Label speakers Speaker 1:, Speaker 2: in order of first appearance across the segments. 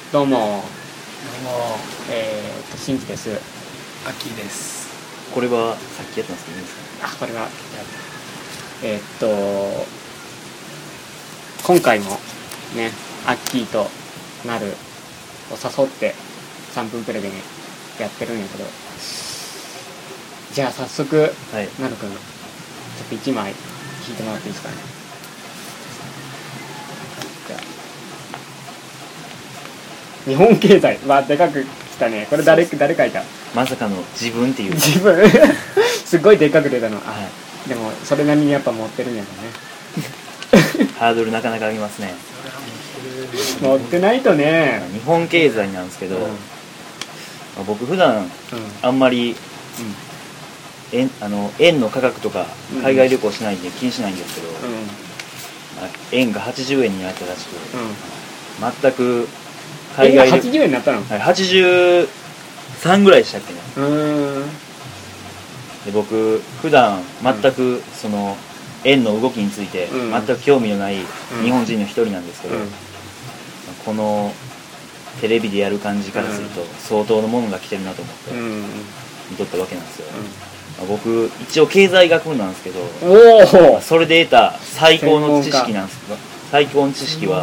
Speaker 1: どうも、
Speaker 2: どうも、
Speaker 1: 新規です。
Speaker 2: アキです。
Speaker 3: これはさっきやったんですけどいいですか？
Speaker 1: これが今回もね、アッキーとなるを誘って3分プレでねやってるんやけど、じゃあ早速、
Speaker 3: はい、
Speaker 1: なるくんちょっと1枚引いてもらっていいですかね。じゃあ日本経済はでかくきたね。これ誰書いた？
Speaker 3: まさかの自分っていう
Speaker 1: 自分すっごいでっかく出たの。
Speaker 3: はい、
Speaker 1: でもそれなりにやっぱ持ってるんやろ
Speaker 3: ねハードルなかなか上げますね。
Speaker 1: 持ってないとね。
Speaker 3: 日本経済なんですけど、僕普段あんまり、円の価格とか海外旅行しないんで気にしないんですけど、円が80円になったらしく、全く海外
Speaker 1: 80円になったの？
Speaker 3: はい、83ぐらいでしたっけね。で僕普段全くその円の動きについて全く興味のない日本人の一人なんですけど、このテレビでやる感じからすると相当のものが来てるなと思って見とったわけなんですよ。僕一応経済学部なんですけど、それで得た最高の知識なんですけど、最高の知識は、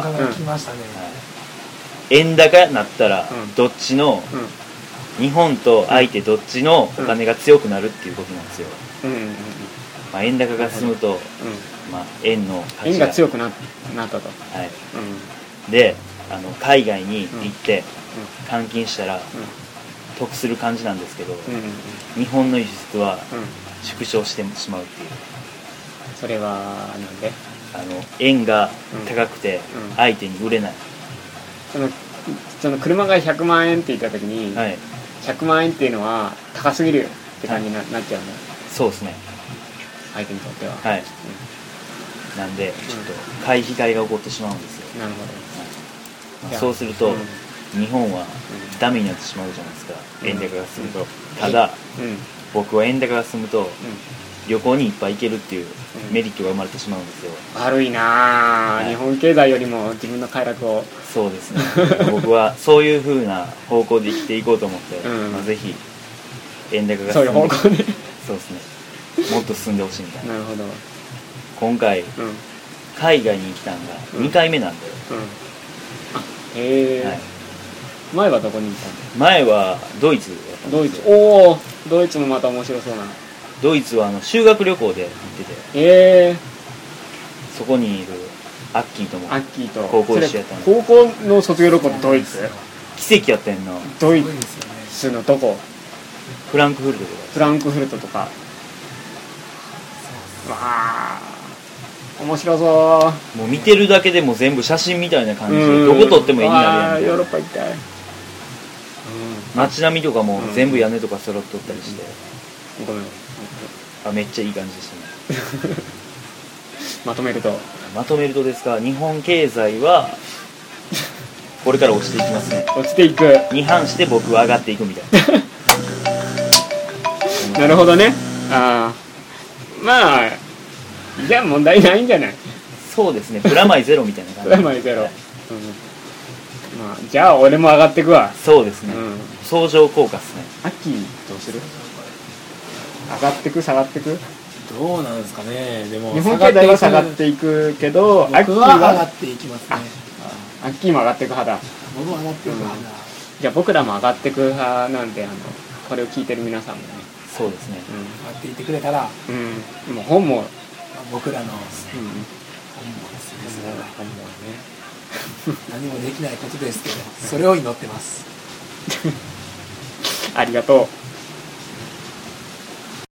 Speaker 3: 円高になったらどっちの、日本と相手どっちのお金が強くなるっていうことなんですよ。円高が進むと、円の価値
Speaker 1: が強くなったと。はい。
Speaker 3: で海外に行って換金したら得する感じなんですけど、日本の輸出は縮小してしまうっていう。
Speaker 1: それはなんで？
Speaker 3: 円が高くて相手に売れない。
Speaker 1: その車が100万円って言った時に、
Speaker 3: はい、
Speaker 1: 100万円っていうのは高すぎるって感じになっちゃうの。
Speaker 3: そうですね。
Speaker 1: 相手にとっては。
Speaker 3: はい。なんでちょっと買い控えが起こってしまうんですよ。
Speaker 1: なるほど。
Speaker 3: そうすると、日本はダメになってしまうじゃないですか、円高が進むと。ただ、僕は円高が進むと、旅行にいっぱい行けるっていうメリットが生まれてしまうんですよ。
Speaker 1: 悪いなぁ、日本経済よりも自分の快楽を。
Speaker 3: そうですね僕はそういう風な方向で生きていこうと思って、ぜひ円高が進んで、
Speaker 1: そういう方向で
Speaker 3: そうですね、もっと進んでほしいみたいな。
Speaker 1: なるほど。
Speaker 3: 今回、海外に来たのが2回目なんで、
Speaker 1: へえ、前はどこに行ったの？
Speaker 3: 前はドイツやったんですよ。
Speaker 1: おお、ドイツもまた面白そうな。
Speaker 3: ドイツは修学旅行で行ってて、そこにいるアッキーとも高校一緒やったんで。
Speaker 1: 高校の卒業旅行ってドイツ？
Speaker 3: 奇跡やったんの。
Speaker 1: ドイツのどこ？
Speaker 3: フランクフルトとか。
Speaker 1: フランクフルトとか。わあ、面白そう。
Speaker 3: もう見てるだけでも全部写真みたいな感じで、どこ撮っても絵になるやん。
Speaker 1: ヨーロッパ行きたい。
Speaker 3: 街並みとかも全部屋根とか揃っとったりして、
Speaker 1: ごめん、
Speaker 3: めっちゃいい感じでしたね
Speaker 1: まとめると
Speaker 3: ですか、日本経済はこれから落ちていきますね。
Speaker 1: 落ちていく
Speaker 3: に反して僕は上がっていくみたいな
Speaker 1: なるほどね。まあじゃあ問題ないんじゃない？
Speaker 3: そうですね、プラマイゼロみたいな感じ。
Speaker 1: プラマイゼロ、じゃあ俺も上がってくわ。
Speaker 3: そうですね、相乗効果っすね。
Speaker 1: アッキーどうする？上がってく下がってく？
Speaker 2: どうなんですかね。でも
Speaker 1: 日本経済は下がっていくけど、
Speaker 2: 僕は上がっていきますね。
Speaker 1: アッキーも上がっていく派だ。
Speaker 2: 僕は上がっていく派だ。
Speaker 1: じゃあ僕らも上がっていく派なんで、これを聞いてる皆さんもね、
Speaker 3: そうですね、
Speaker 2: 上がっていってくれたら、
Speaker 1: もう本も
Speaker 2: 僕らの本もですね、何もできないことですけど、それを祈ってます
Speaker 1: ありがとう。